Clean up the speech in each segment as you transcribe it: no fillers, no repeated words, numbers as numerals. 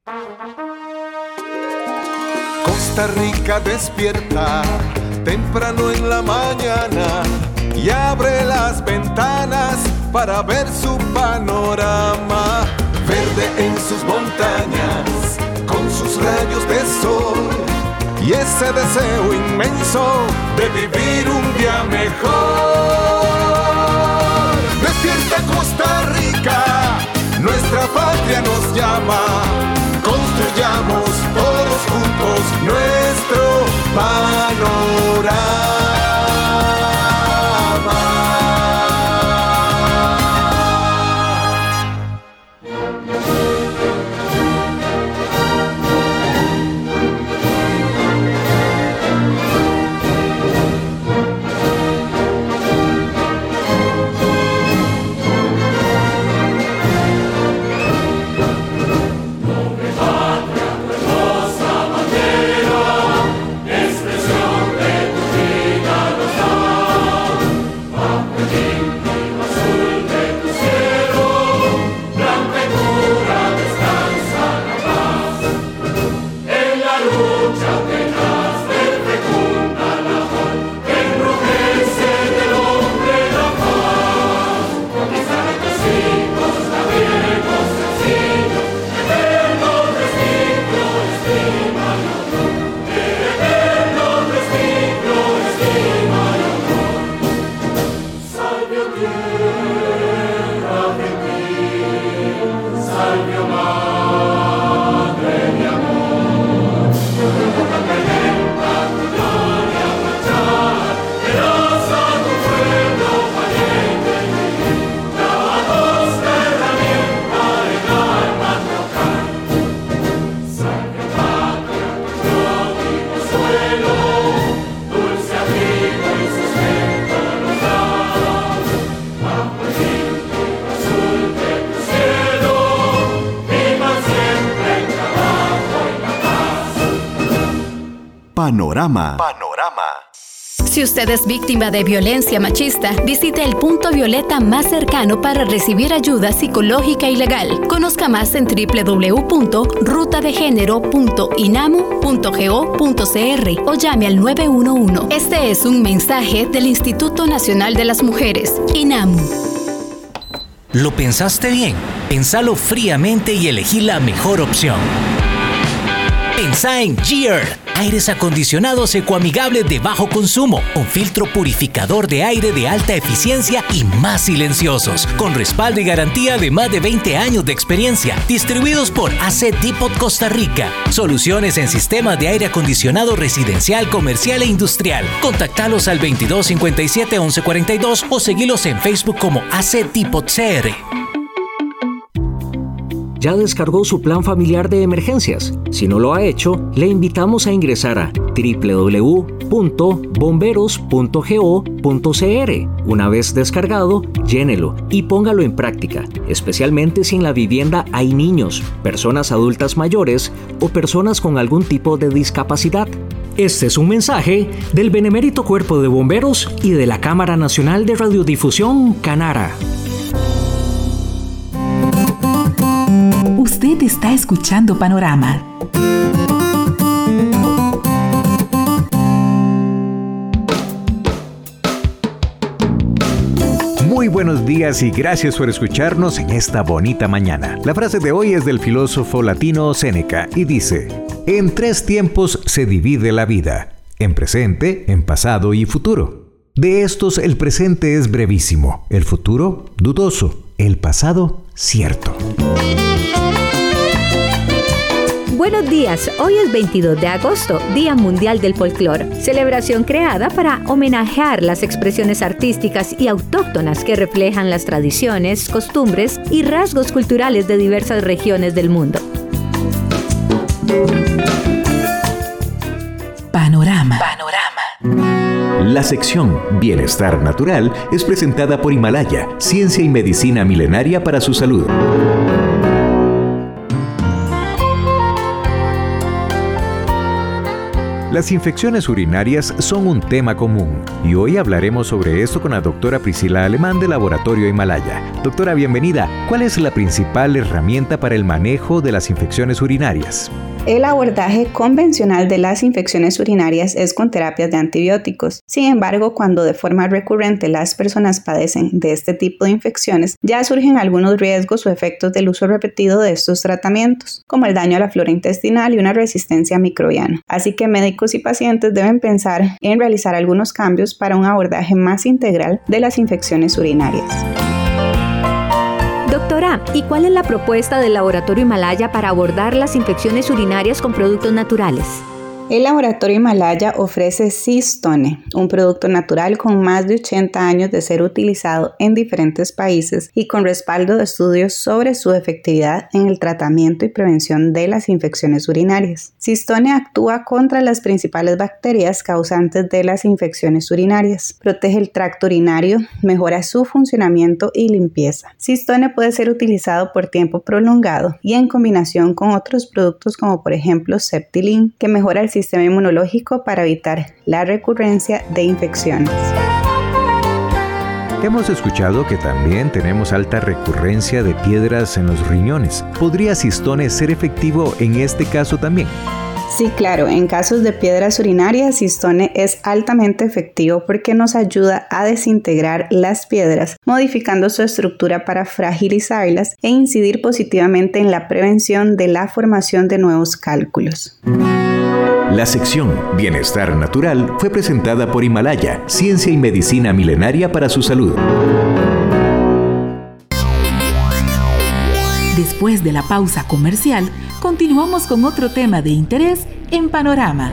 Costa Rica despierta temprano en la mañana y abre las ventanas para ver su panorama. Verde en sus montañas, con sus rayos de sol y ese deseo inmenso de vivir un día mejor. Despierta Costa Rica, nuestra patria nos llama. Construyamos todos juntos nuestro panorama. Panorama. Si usted es víctima de violencia machista, visite el punto violeta más cercano para recibir ayuda psicológica y legal. Conozca más en www.rutadegénero.inamu.go.cr o llame al 911. Este es un mensaje del Instituto Nacional de las Mujeres, INAMU. ¿Lo pensaste bien? Pensalo fríamente y elegí la mejor opción. Pensá en Gear. Aires acondicionados ecoamigables de bajo consumo, un filtro purificador de aire de alta eficiencia y más silenciosos, con respaldo y garantía de más de 20 años de experiencia, distribuidos por AC Depot Costa Rica. Soluciones en sistemas de aire acondicionado residencial, comercial e industrial. Contactalos al 2257-1142 o seguilos en Facebook como AC Depot CR. ¿Ya descargó su plan familiar de emergencias? Si no lo ha hecho, le invitamos a ingresar a www.bomberos.go.cr. Una vez descargado, llénelo y póngalo en práctica, especialmente si en la vivienda hay niños, personas adultas mayores o personas con algún tipo de discapacidad. Este es un mensaje del Benemérito Cuerpo de Bomberos y de la Cámara Nacional de Radiodifusión, Canara. Usted está escuchando Panorama. Muy buenos días y gracias por escucharnos en esta bonita mañana. La frase de hoy es del filósofo latino Séneca y dice: en 3 tiempos se divide la vida, en presente, en pasado y futuro. De estos, el presente es brevísimo, el futuro dudoso, el pasado cierto. Buenos días, hoy es 22 de agosto, Día Mundial del Folclor, celebración creada para homenajear las expresiones artísticas y autóctonas que reflejan las tradiciones, costumbres y rasgos culturales de diversas regiones del mundo. Panorama. La sección Bienestar Natural es presentada por Himalaya, ciencia y medicina milenaria para su salud. Las infecciones urinarias son un tema común y hoy hablaremos sobre esto con la doctora Priscila Alemán del Laboratorio Himalaya. Doctora, bienvenida. ¿Cuál es la principal herramienta para el manejo de las infecciones urinarias? El abordaje convencional de las infecciones urinarias es con terapias de antibióticos. Sin embargo, cuando de forma recurrente las personas padecen de este tipo de infecciones, ya surgen algunos riesgos o efectos del uso repetido de estos tratamientos, como el daño a la flora intestinal y una resistencia microbiana. Así que médicos y pacientes deben pensar en realizar algunos cambios para un abordaje más integral de las infecciones urinarias. Doctora, ¿y cuál es la propuesta del Laboratorio Himalaya para abordar las infecciones urinarias con productos naturales? El Laboratorio Himalaya ofrece Cystone, un producto natural con más de 80 años de ser utilizado en diferentes países y con respaldo de estudios sobre su efectividad en el tratamiento y prevención de las infecciones urinarias. Cystone actúa contra las principales bacterias causantes de las infecciones urinarias, protege el tracto urinario, mejora su funcionamiento y limpieza. Cystone puede ser utilizado por tiempo prolongado y en combinación con otros productos como por ejemplo Septilin, que mejora el sistema inmunológico para evitar la recurrencia de infecciones. Hemos escuchado que también tenemos alta recurrencia de piedras en los riñones. ¿Podría Cystone ser efectivo en este caso también? Sí, claro, en casos de piedras urinarias, Cystone es altamente efectivo porque nos ayuda a desintegrar las piedras, modificando su estructura para fragilizarlas e incidir positivamente en la prevención de la formación de nuevos cálculos. La sección Bienestar Natural fue presentada por Himalaya, ciencia y medicina milenaria para su salud. Después de la pausa comercial, continuamos con otro tema de interés en Panorama.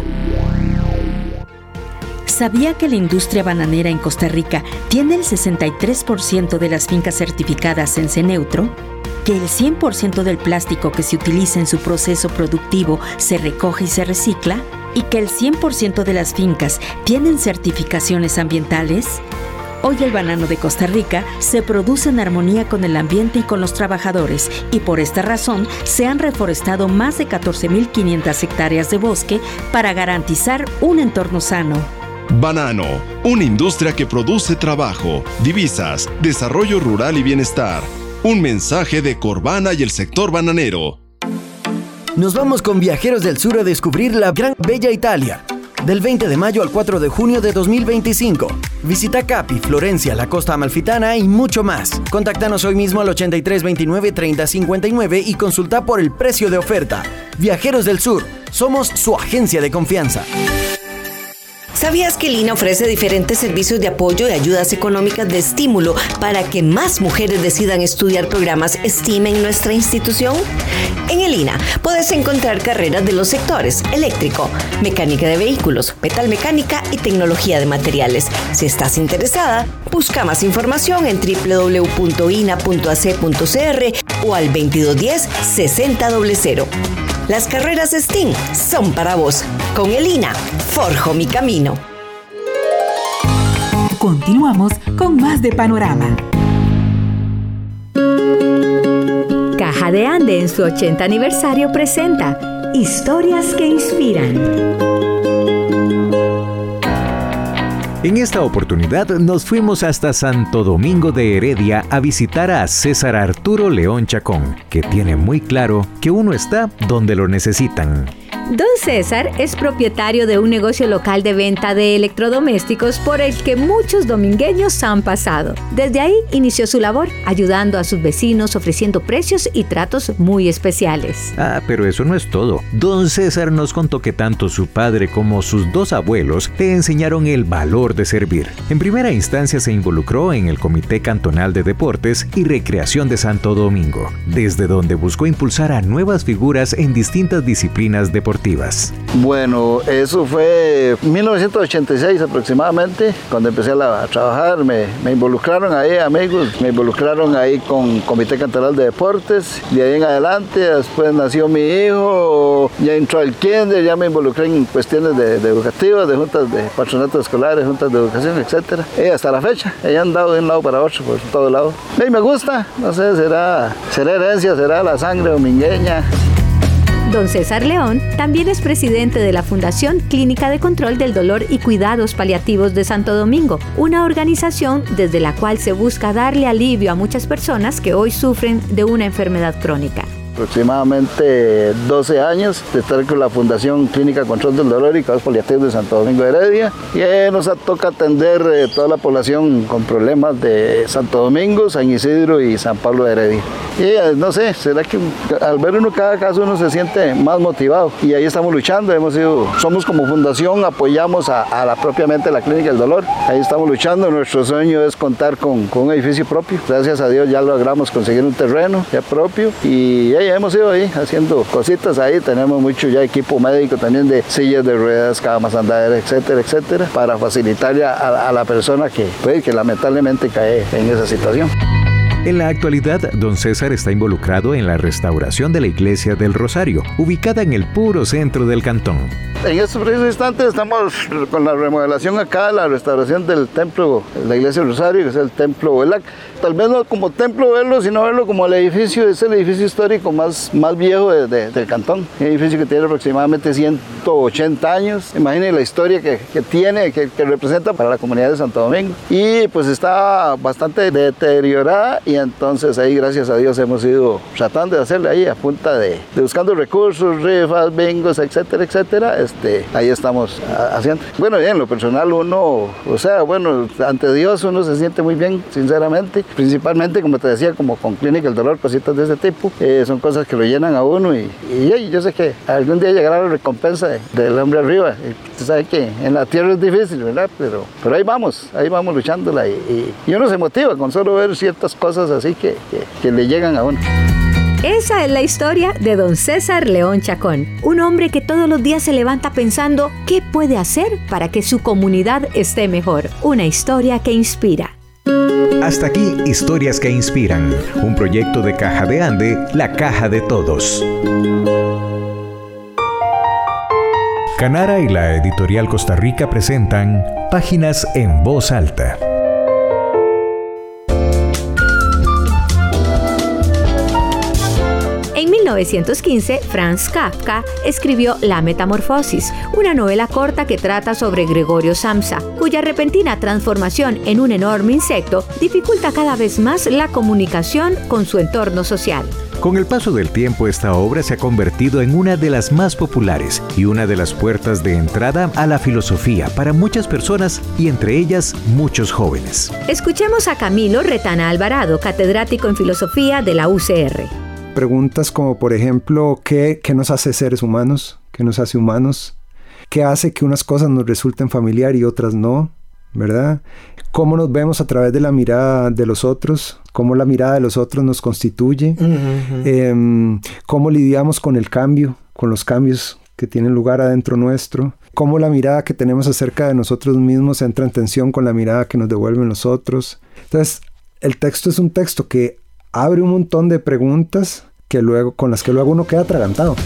¿Sabía que la industria bananera en Costa Rica tiene el 63% de las fincas certificadas en C-Neutro? ¿Que el 100% del plástico que se utiliza en su proceso productivo se recoge y se recicla? ¿Y que el 100% de las fincas tienen certificaciones ambientales? Hoy el banano de Costa Rica se produce en armonía con el ambiente y con los trabajadores, y por esta razón se han reforestado más de 14.500 hectáreas de bosque para garantizar un entorno sano. Banano, una industria que produce trabajo, divisas, desarrollo rural y bienestar. Un mensaje de Corbana y el sector bananero. Nos vamos con Viajeros del Sur a descubrir la gran bella Italia. Del 20 de mayo al 4 de junio de 2025. Visita Capi, Florencia, la Costa Amalfitana y mucho más. Contáctanos hoy mismo al 8329-3059 y consulta por el precio de oferta. Viajeros del Sur, somos su agencia de confianza. ¿Sabías que el INA ofrece diferentes servicios de apoyo y ayudas económicas de estímulo para que más mujeres decidan estudiar programas STEAM en nuestra institución? En el INA puedes encontrar carreras de los sectores eléctrico, mecánica de vehículos, metalmecánica y tecnología de materiales. Si estás interesada, busca más información en www.ina.ac.cr o al 2210-6000. Las carreras STEAM son para vos. Con el INA, forjo mi camino. Continuamos con más de Panorama. Caja de Ande en su 80 aniversario presenta Historias que Inspiran. En esta oportunidad nos fuimos hasta Santo Domingo de Heredia a visitar a César Arturo León Chacón, que tiene muy claro que uno está donde lo necesitan. Don César es propietario de un negocio local de venta de electrodomésticos por el que muchos domingueños han pasado. Desde ahí inició su labor, ayudando a sus vecinos, ofreciendo precios y tratos muy especiales. Pero eso no es todo. Don César nos contó que tanto su padre como sus dos abuelos le enseñaron el valor de servir. En primera instancia se involucró en el Comité Cantonal de Deportes y Recreación de Santo Domingo, desde donde buscó impulsar a nuevas figuras en distintas disciplinas deportivas. Bueno, eso fue 1986 aproximadamente, cuando empecé a trabajar, me involucraron ahí amigos, me involucraron ahí con Comité Cantonal de Deportes, de ahí en adelante, después nació mi hijo, ya entró al kinder, ya me involucré en cuestiones de educativas, de juntas de patronatos escolares, juntas de educación, etc. Y hasta la fecha, he andado de un lado para otro, por todo lado. Y me gusta, no sé, será herencia, será la sangre domingueña. Don César León también es presidente de la Fundación Clínica de Control del Dolor y Cuidados Paliativos de Santo Domingo, una organización desde la cual se busca darle alivio a muchas personas que hoy sufren de una enfermedad crónica. Aproximadamente 12 años de estar con la Fundación Clínica Control del Dolor y Cuidados Paliativos de Santo Domingo de Heredia, y nos toca atender toda la población con problemas de Santo Domingo, San Isidro y San Pablo de Heredia. Y no sé, será que al ver cada caso uno se siente más motivado, y ahí estamos luchando. Somos como fundación, apoyamos a propiamente la Clínica del Dolor, ahí estamos luchando. Nuestro sueño es contar con un edificio propio. Gracias a Dios ya logramos conseguir un terreno ya propio, y ya hemos ido ahí haciendo cositas ahí. Tenemos mucho ya equipo médico también, de sillas de ruedas, camas andaderas, etcétera, etcétera, para facilitarle a la persona que lamentablemente cae en esa situación. En la actualidad, don César está involucrado en la restauración de la Iglesia del Rosario, ubicada en el puro centro del cantón. En estos precisos instantes estamos con la remodelación acá, la restauración del templo, la Iglesia del Rosario, que es el templo Velac. Tal vez no como templo verlo, sino verlo como el edificio, es el edificio histórico más viejo del cantón. Un edificio que tiene aproximadamente 180 años. Imaginen la historia que tiene, que representa para la comunidad de Santo Domingo. Y pues está bastante deteriorada, y entonces ahí, gracias a Dios, hemos ido tratando de hacerle ahí a punta de buscando recursos, rifas, bingos, etcétera, etcétera. Ahí estamos haciendo. Bueno, en lo personal uno, ante Dios uno se siente muy bien, sinceramente. Principalmente, como te decía, como con Clínica del Dolor, cositas de ese tipo. Son cosas que lo llenan a uno, y yo sé que algún día llegará la recompensa del hombre arriba. Tú sabes que en la tierra es difícil, ¿verdad? Pero ahí vamos luchándola, y uno se motiva con solo ver ciertas cosas así que le llegan a uno. Esa es la historia de don César León Chacón, un hombre que todos los días se levanta pensando qué puede hacer para que su comunidad esté mejor. Una historia que inspira. Hasta aquí, Historias que Inspiran, un proyecto de Caja de Ande, la caja de todos. Canara y la Editorial Costa Rica presentan Páginas en Voz Alta. En 1915, Franz Kafka escribió La Metamorfosis, una novela corta que trata sobre Gregorio Samsa, cuya repentina transformación en un enorme insecto dificulta cada vez más la comunicación con su entorno social. Con el paso del tiempo, esta obra se ha convertido en una de las más populares y una de las puertas de entrada a la filosofía para muchas personas, y entre ellas muchos jóvenes. Escuchemos a Camilo Retana Alvarado, catedrático en filosofía de la UCR. Preguntas como, por ejemplo, ¿qué nos hace seres humanos? ¿Qué nos hace humanos? ¿Qué hace que unas cosas nos resulten familiar y otras no? ¿Verdad? ¿Cómo nos vemos a través de la mirada de los otros? ¿Cómo la mirada de los otros nos constituye? ¿Cómo lidiamos con el cambio, con los cambios que tienen lugar adentro nuestro? ¿Cómo la mirada que tenemos acerca de nosotros mismos entra en tensión con la mirada que nos devuelven los otros? Entonces, el texto es un texto que abre un montón de preguntas con las que luego uno queda atragantado.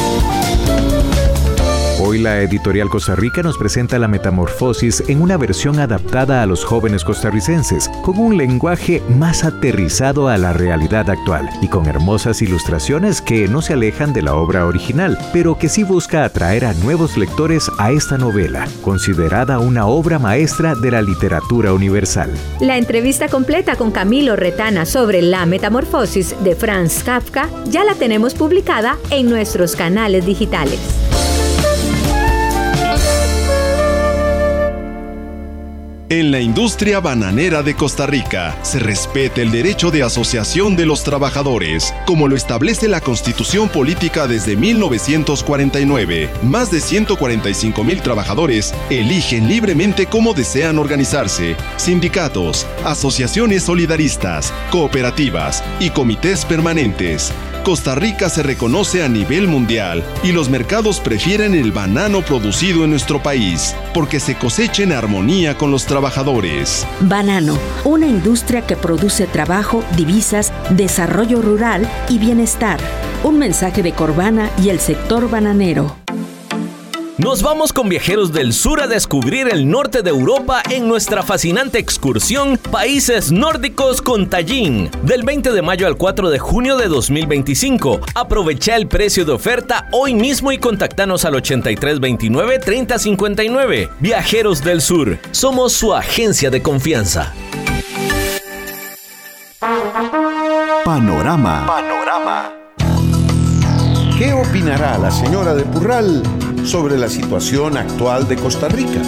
Hoy la Editorial Costa Rica nos presenta La Metamorfosis en una versión adaptada a los jóvenes costarricenses, con un lenguaje más aterrizado a la realidad actual y con hermosas ilustraciones que no se alejan de la obra original, pero que sí busca atraer a nuevos lectores a esta novela, considerada una obra maestra de la literatura universal. La entrevista completa con Camilo Retana sobre La Metamorfosis de Franz Kafka ya la tenemos publicada en nuestros canales digitales. En la industria bananera de Costa Rica se respeta el derecho de asociación de los trabajadores, como lo establece la Constitución Política desde 1949. Más de 145,000 trabajadores eligen libremente cómo desean organizarse. Sindicatos, asociaciones solidaristas, cooperativas y comités permanentes. Costa Rica se reconoce a nivel mundial y los mercados prefieren el banano producido en nuestro país porque se cosecha en armonía con los trabajadores. Banano, una industria que produce trabajo, divisas, desarrollo rural y bienestar. Un mensaje de Corbana y el sector bananero. Nos vamos con Viajeros del Sur a descubrir el norte de Europa en nuestra fascinante excursión Países Nórdicos con Tallinn, del 20 de mayo al 4 de junio de 2025. Aprovecha el precio de oferta hoy mismo y contactanos al 8329-3059. Viajeros del Sur, somos su agencia de confianza. Panorama. ¿Qué opinará la señora de Purral sobre la situación actual de Costa Rica?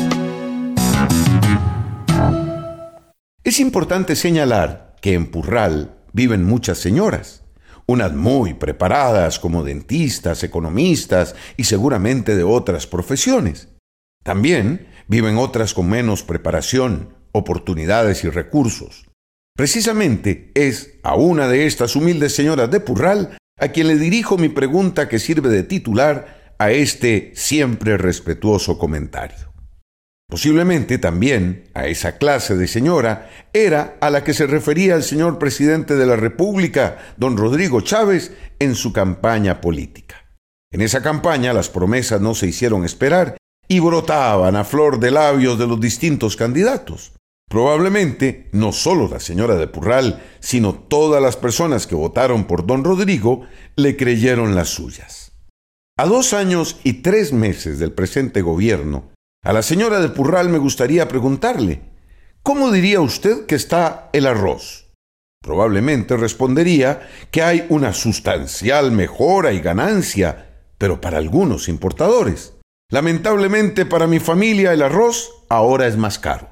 Es importante señalar que en Purral viven muchas señoras, unas muy preparadas como dentistas, economistas y seguramente de otras profesiones. También viven otras con menos preparación, oportunidades y recursos. Precisamente es a una de estas humildes señoras de Purral a quien le dirijo mi pregunta que sirve de titular a este siempre respetuoso comentario. Posiblemente también a esa clase de señora era a la que se refería el señor presidente de la República, don Rodrigo Chávez, en su campaña política. En esa campaña las promesas no se hicieron esperar y brotaban a flor de labios de los distintos candidatos. Probablemente no solo la señora de Purral, sino todas las personas que votaron por don Rodrigo le creyeron las suyas. A 2 años y 3 meses del presente gobierno, a la señora de Purral me gustaría preguntarle, ¿cómo diría usted que está el arroz? Probablemente respondería que hay una sustancial mejora y ganancia, pero para algunos importadores. Lamentablemente para mi familia el arroz ahora es más caro.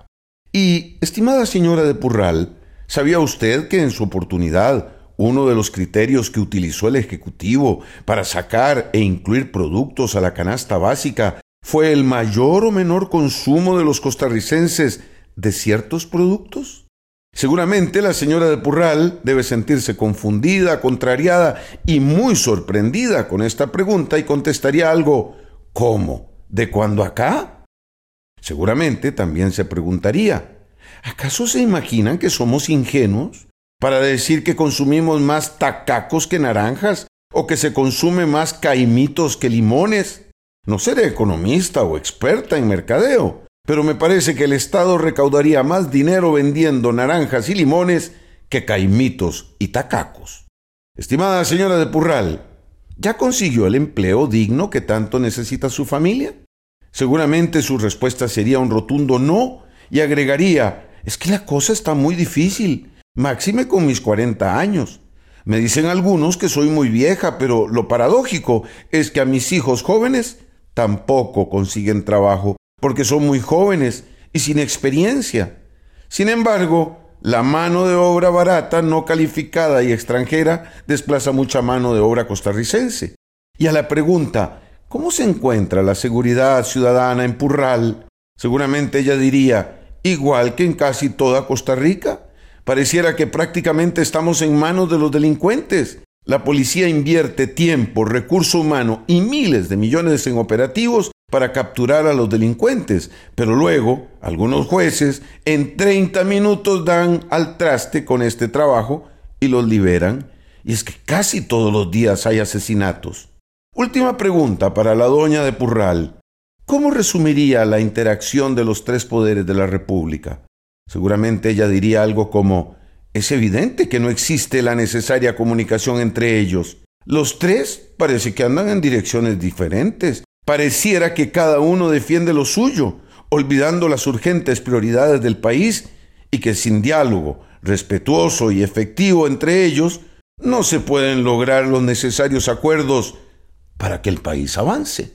Y, estimada señora de Purral, ¿sabía usted que en su oportunidad uno de los criterios que utilizó el Ejecutivo para sacar e incluir productos a la canasta básica fue el mayor o menor consumo de los costarricenses de ciertos productos? Seguramente la señora de Purral debe sentirse confundida, contrariada y muy sorprendida con esta pregunta y contestaría algo ¿cómo? ¿De cuándo acá? Seguramente también se preguntaría, ¿acaso se imaginan que somos ingenuos para decir que consumimos más tacacos que naranjas o que se consume más caimitos que limones? No seré economista o experta en mercadeo, pero me parece que el Estado recaudaría más dinero vendiendo naranjas y limones que caimitos y tacacos. Estimada señora de Purral, ¿ya consiguió el empleo digno que tanto necesita su familia? Seguramente su respuesta sería un rotundo no y agregaría, es que la cosa está muy difícil, máxime con mis 40 años. Me dicen algunos que soy muy vieja, pero lo paradójico es que a mis hijos jóvenes tampoco consiguen trabajo porque son muy jóvenes y sin experiencia. Sin embargo, la mano de obra barata, no calificada y extranjera desplaza mucha mano de obra costarricense. Y a la pregunta, ¿cómo se encuentra la seguridad ciudadana en Purral? Seguramente ella diría, igual que en casi toda Costa Rica. Pareciera que prácticamente estamos en manos de los delincuentes. La policía invierte tiempo, recurso humano y miles de millones en operativos para capturar a los delincuentes, pero luego algunos jueces en 30 minutos dan al traste con este trabajo y los liberan. Y es que casi todos los días hay asesinatos. Última pregunta para la doña de Purral. ¿Cómo resumiría la interacción de los 3 poderes de la República? Seguramente ella diría algo como, es evidente que no existe la necesaria comunicación entre ellos. Los 3 parece que andan en direcciones diferentes. Pareciera que cada uno defiende lo suyo, olvidando las urgentes prioridades del país y que sin diálogo respetuoso y efectivo entre ellos no se pueden lograr los necesarios acuerdos para que el país avance.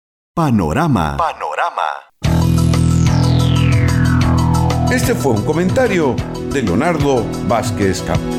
Panorama. Este fue un comentario de Leonardo Vázquez Campos.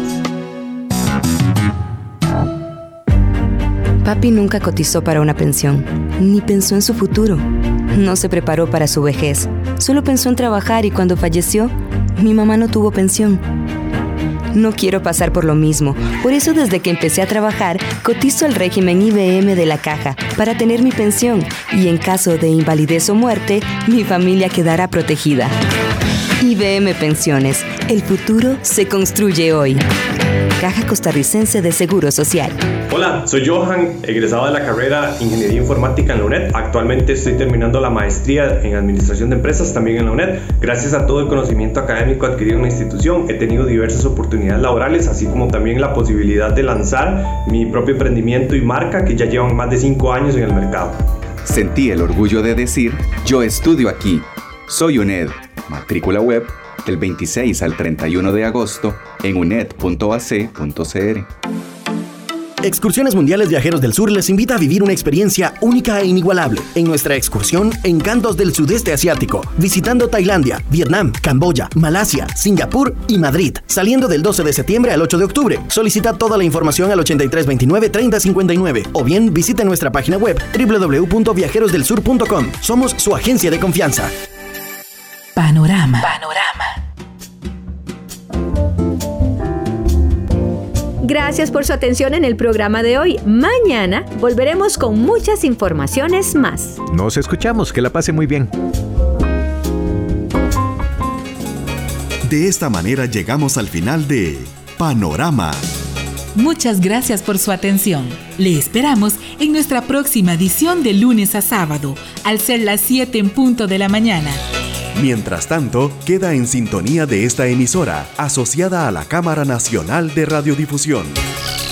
Papi nunca cotizó para una pensión, ni pensó en su futuro. No se preparó para su vejez, solo pensó en trabajar y cuando falleció, mi mamá no tuvo pensión. No quiero pasar por lo mismo, por eso desde que empecé a trabajar, cotizo al régimen IBM de la Caja para tener mi pensión y en caso de invalidez o muerte, mi familia quedará protegida. IBM Pensiones, el futuro se construye hoy. Caja Costarricense de Seguro Social. Hola, soy Johan, egresado de la carrera Ingeniería Informática en la UNED. Actualmente estoy terminando la maestría en Administración de Empresas también en la UNED. Gracias a todo el conocimiento académico adquirido en la institución, he tenido diversas oportunidades laborales, así como también la posibilidad de lanzar mi propio emprendimiento y marca que ya llevan más de 5 años en el mercado. Sentí el orgullo de decir, yo estudio aquí. Soy UNED. Matrícula web del 26 al 31 de agosto en uned.ac.cr. Excursiones Mundiales Viajeros del Sur les invita a vivir una experiencia única e inigualable en nuestra excursión Encantos del Sudeste Asiático, visitando Tailandia, Vietnam, Camboya, Malasia, Singapur y Madrid, saliendo del 12 de septiembre al 8 de octubre. Solicita toda la información al 8329-3059 o bien visite nuestra página web www.viajerosdelsur.com. Somos su agencia de confianza. Panorama. Gracias por su atención en el programa de hoy. Mañana volveremos con muchas informaciones más. Nos escuchamos, que la pase muy bien. De esta manera llegamos al final de Panorama. Muchas gracias por su atención. Le esperamos en nuestra próxima edición de lunes a sábado, al ser las 7 en punto de la mañana. Mientras tanto, queda en sintonía de esta emisora, asociada a la Cámara Nacional de Radiodifusión.